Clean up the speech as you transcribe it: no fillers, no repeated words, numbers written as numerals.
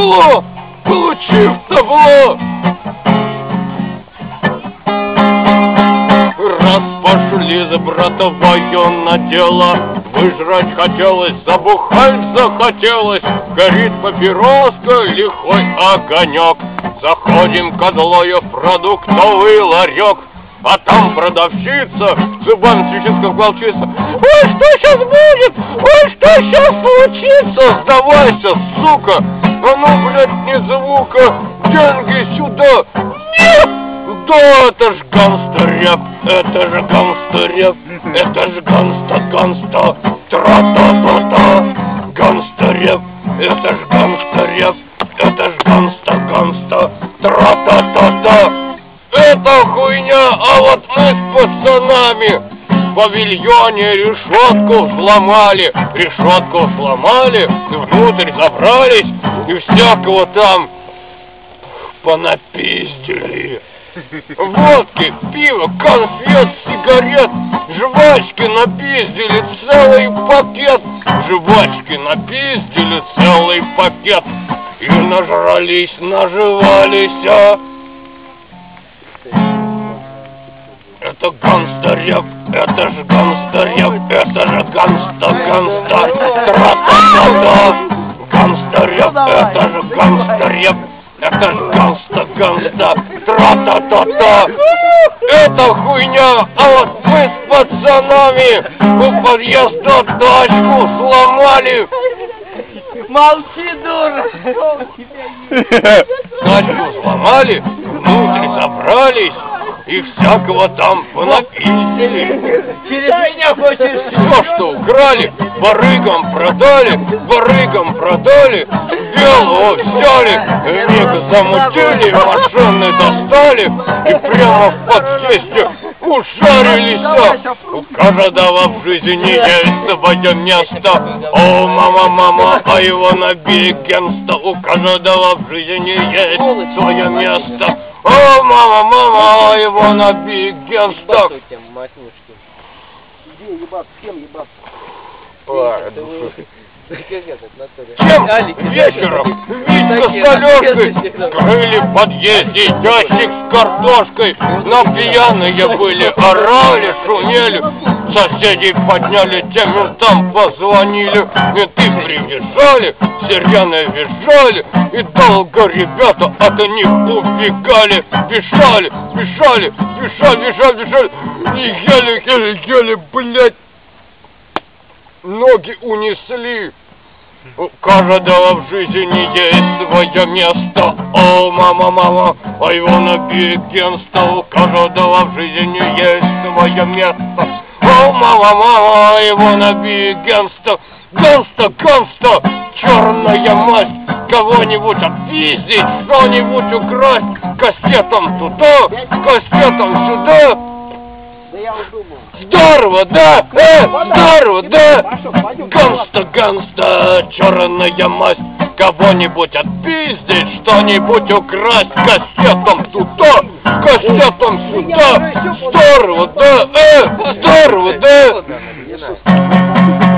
табло, получив табло. Раз пошли за братовое на дело, выжрать хотелось, забухать захотелось, горит папироска, лихой огонек. Заходим к Адлою в продуктовый ларек, а там продавщица зубами свечит, как волчица. Ой, что сейчас будет? Ой, что сейчас случится? Сдавайся, сука! А ну, блядь, ни звука! Деньги сюда! Нет! Да, это ж гангстер-рэп! Это же гангстер-рэп! Это ж ганста-ганста! Тра-та-та-та! Гангстер-рэп! Это ж гангстер-рэп! Это ж ганста-ганста! Тра-та-та-та! Это хуйня, а вот мы с пацанами в павильоне решетку сломали, внутрь забрались и всякого там понапиздили. Водки, пиво, конфет, сигарет, жвачки напиздили целый пакет. Жвачки напиздили целый пакет и нажрались, наживались, Это гангстер-рэп, это ж гангстер-рэп, это же ганста-ганста, тра-та-та-та. Гангстер-рэп, это же гангстер-рэп, это ж ганста-ганста, тра-та-та-та. Это хуйня, а вот мы с пацанами у подъезда тачку сломали. Молчи, дура! Тачку сломали, внутрь забрались и всякого там понапиздили. Через меня хочешь? Все, что украли, барыгам продали, белого взяли, мега замутили, машины достали и прямо в подъезде ушарились. У каждого в жизни есть свое место. О, мама, а его набили генста. У каждого в жизни есть свое место. О, мама, его набили генста. Где ебаться? С кем ебаться? Чем вечером Витька с Алёшкой крыли в подъезде ящик с картошкой. На пьяные были, орали, шумели. Соседей подняли, тем ментам позвонили. Менты приезжали, сирены визжали. И долго ребята от них убегали. Бежали. И еле, блядь, ноги унесли. У каждого в жизни есть свое место. О, мама, а его набили генста. У каждого в жизни есть свое место. О, мама, его набили генста. Ганста, черная масть. Кого-нибудь отпиздить, что-нибудь украсть. Кассетом туда, кассетом сюда. Да я удумал. Здорово, да? Здорово, да? Ганста, черная масть. Кого-нибудь отпиздить, что-нибудь украсть. Кассетом туда, кассетом сюда. Здорово, да? Здорово, да?